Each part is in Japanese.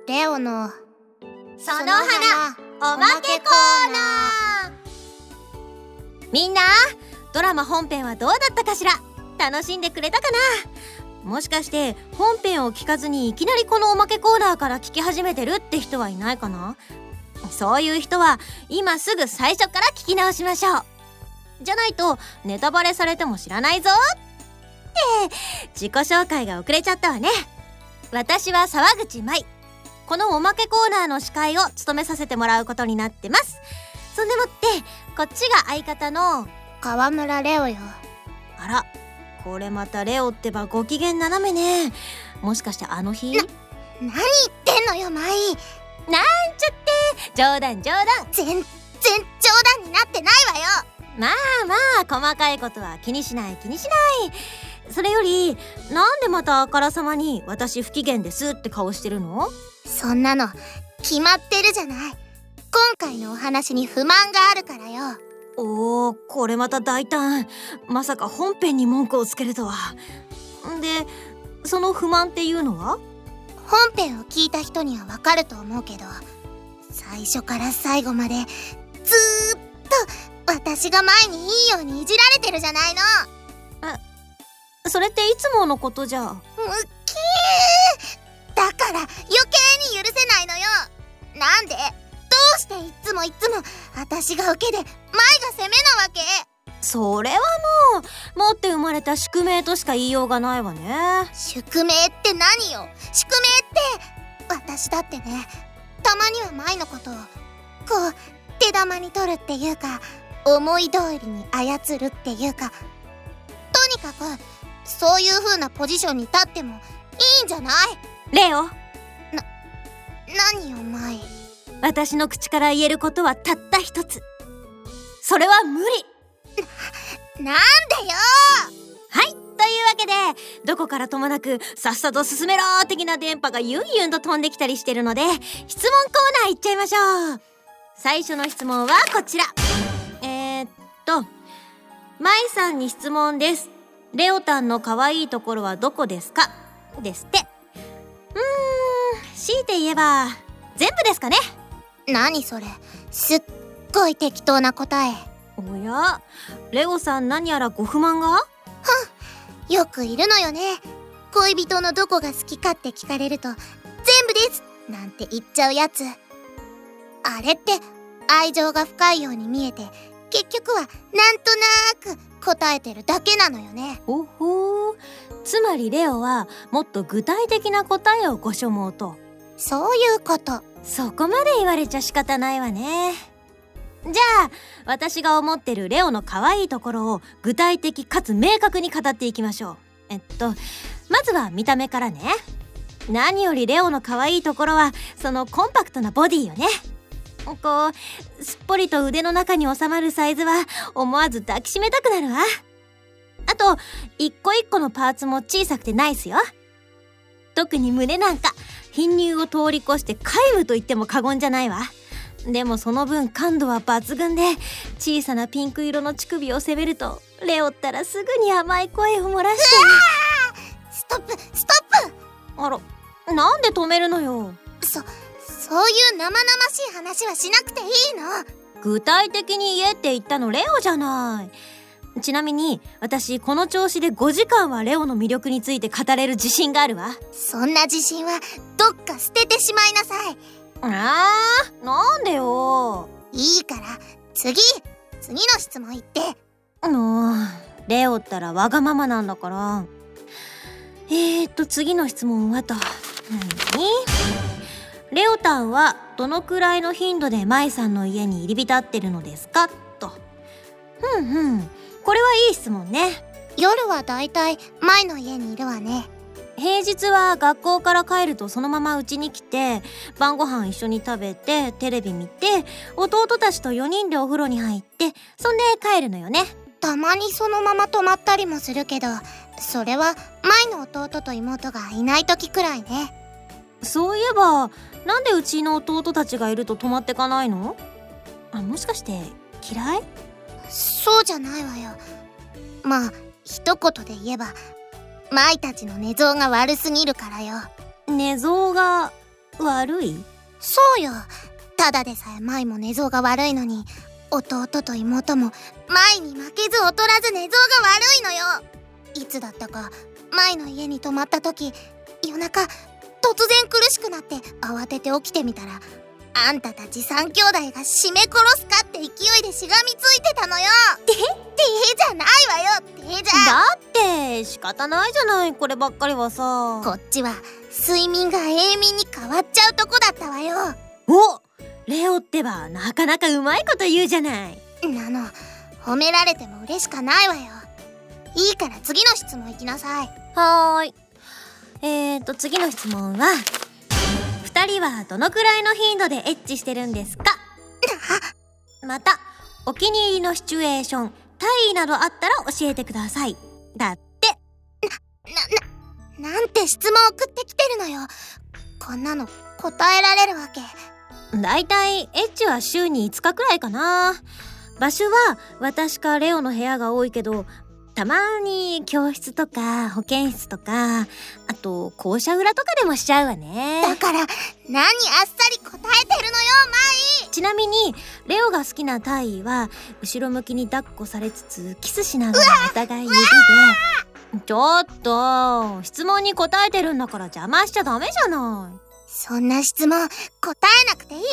レオのその花おまけコーナー。みんな、ドラマ本編はどうだったかしら。楽しんでくれたかな。もしかして本編を聞かずにいきなりこのおまけコーナーから聞き始めてるって人はいないかな。そういう人は今すぐ最初から聞き直しましょう。じゃないとネタバレされても知らないぞって自己紹介が遅れちゃったわね。私は沢口舞。このおまけコーナーの司会を務めさせてもらうことになってます。そんでもってこっちが相方の川村レオよ。 あら、これまたレオってばご機嫌斜めね。もしかしてあの日何言ってんのよ舞。 なんちゃって冗談。 全然冗談になってないわよ。 まあ細かいことは気にしない。それよりなんでまたあからさまに私不機嫌ですって顔してるの？ そんなの決まってるじゃない。今回のお話に不満があるからよ。 おー、これまた大胆。まさか本編に文句をつけるとは。で、その不満っていうのは？ 本編を聞いた人にはわかると思うけど、最初から最後までずーっと私が前にいいようにいじられてるじゃないの。 それっていつものことじゃ。 むっきー。だから余計に許せないのよ。なんで？どうしていつも私が受けで舞が攻めなわけ？ それはもう持って生まれた宿命としか言いようがないわね。 宿命って何よ。宿命って私だってね、たまには舞のことをこう手玉に取るっていうか、思い通りに操るっていうか、とにかくそういう風なポジションに立ってもいいんじゃない？ レオ、 何よ舞。 私の口から言えることはたった一つ。それは無理。 なんでよ。 はい、というわけでどこからともなくさっさと進めろ的な電波がユンユンと飛んできたりしてるので、質問コーナー行っちゃいましょう。最初の質問はこちら。マイさんに質問です。レオタンの可愛いところはどこですか？ですって。強いて言えば全部ですかね。 何それ、すっごい適当な答え。 おや、レオさん何やらご不満が？ よくいるのよね。恋人のどこが好きかって聞かれると全部ですなんて言っちゃうやつ。あれって愛情が深いように見えて、結局はなんとなく答えてるだけなのよね。 ほほー、つまりレオはもっと具体的な答えをご所望と。 そういうこと。 そこまで言われちゃ仕方ないわね。じゃあ私が思ってるレオの可愛いところを具体的かつ明確に語っていきましょう。まずは見た目からね。何よりレオの可愛いところはそのコンパクトなボディよね。こうすっぽりと腕の中に収まるサイズは思わず抱きしめたくなるわ。あと一個一個のパーツも小さくてナイスよ。特に胸なんか貧乳を通り越して皆無と言っても過言じゃないわ。でもその分感度は抜群で、小さなピンク色の乳首を責めるとレオったらすぐに甘い声を漏らして。 ストップ。 あら、なんで止めるのよ。 そういう生々しい話はしなくていいの。 具体的に言えって言ったのレオじゃない。ちなみに私この調子で5時間はレオの魅力について語れる自信があるわ。 そんな自信はどっか捨ててしまいなさい。 なんでよ。 いいから次の質問言って。 レオったらわがままなんだから。次の質問はと。レオタンはどのくらいの頻度でマイさんの家に入り浸ってるのですかと。これはいい質問ね。 夜はだいたい舞の家にいるわね。 平日は学校から帰るとそのまま家に来て、晩ご飯一緒に食べてテレビ見て、弟たちと4人でお風呂に入って、そんで帰るのよね。 たまにそのまま泊まったりもするけど、それは舞の弟と妹がいない時くらいね。 そういえばなんでうちの弟たちがいると泊まってかないの？もしかして嫌い？ そうじゃないわよ。まあ一言で言えば舞たちの寝相が悪すぎるからよ。 寝相が悪い？ そうよ。ただでさえ舞も寝相が悪いのに、弟と妹も舞に負けず劣らず寝相が悪いのよ。いつだったか舞の家に泊まった時、夜中突然苦しくなって慌てて起きてみたら、あんたたち3兄弟が絞め殺すかって勢いでしがみついてたのよ。手じゃないわよ、手じゃ。 だって仕方ないじゃない、こればっかりはさ。 こっちは睡眠が永眠に変わっちゃうとこだったわよ。 お、レオってばなかなかうまいこと言うじゃない。 褒められても嬉しかないわよ。いいから次の質問いきなさい。 はーい。次の質問は、2人はどのくらいの頻度でエッチしてるんですか？また、お気に入りのシチュエーション、体位などあったら教えてください。だって。 なんて質問送ってきてるのよ。こんなの答えられるわけ？ だいたいエッチは週に5日くらいかな。場所は私かレオの部屋が多いけど、たまに教室とか保健室とか、あと校舎裏とかでもしちゃうわね。 だから何あっさり答えてるのよ、舞。 ちなみにレオが好きな体位は、後ろ向きに抱っこされつつキスしながらお互い指で。ちょっと質問に答えてるんだから邪魔しちゃダメじゃない。 そんな質問答えなくていい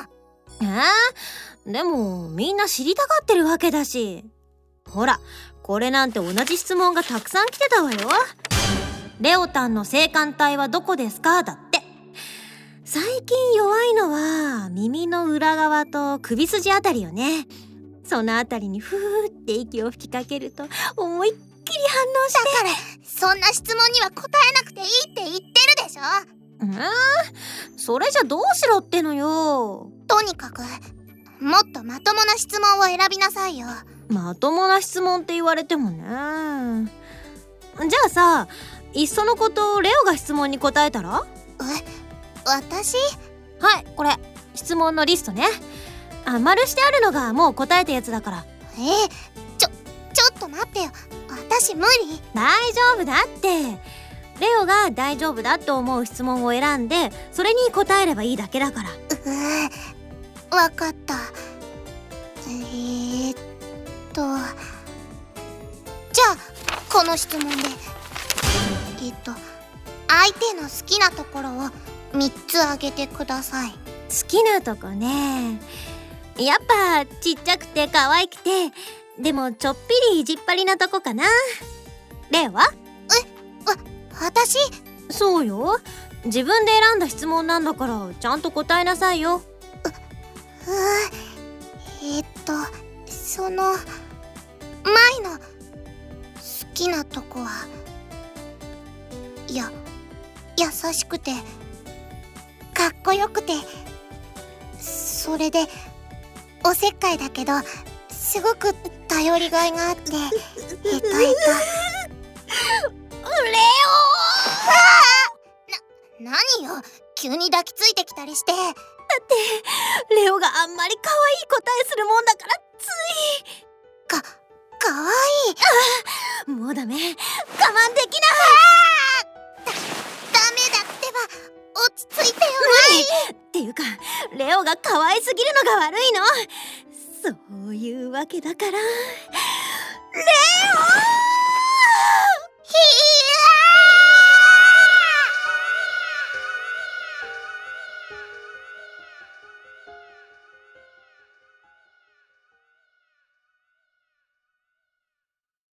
の。 でもみんな知りたがってるわけだし。ほら、これなんて同じ質問がたくさん来てたわよ。レオタンの性感帯はどこですか？だって。最近弱いのは耳の裏側と首筋あたりよね。そのあたりにふーって息を吹きかけると思いっきり反応して。 だからそんな質問には答えなくていいって言ってるでしょ。 それじゃどうしろってのよ。 とにかくもっとまともな質問を選びなさいよ。 まともな質問って言われてもね。じゃあさ、いっそのことレオが質問に答えたら？ 私？ はい、これ質問のリストね。丸してあるのがもう答えたやつだから。 ちょっと待ってよ。私無理。 大丈夫だって。レオが大丈夫だと思う質問を選んで、それに答えればいいだけだから。 わかった。じゃあこの質問で相手の好きなところを3つ挙げてください。 好きなとこね。やっぱちっちゃくて可愛くて、でもちょっぴり意地っ張りなとこかな。レオは？ 私？ そうよ。自分で選んだ質問なんだからちゃんと答えなさいよ。 舞の好きなとこは、優しくてかっこよくて、それでおせっかいだけどすごく頼りがいがあって、レオ！何よ、急に抱きついてきたりして。だってレオがあんまり可愛い答えするもんだからつい。 かわいい。 もうダメ、我慢できない。 ダメだってば、落ち着いてよ。 っていうか、レオが可愛すぎるのが悪いの。そういうわけだから。レオ！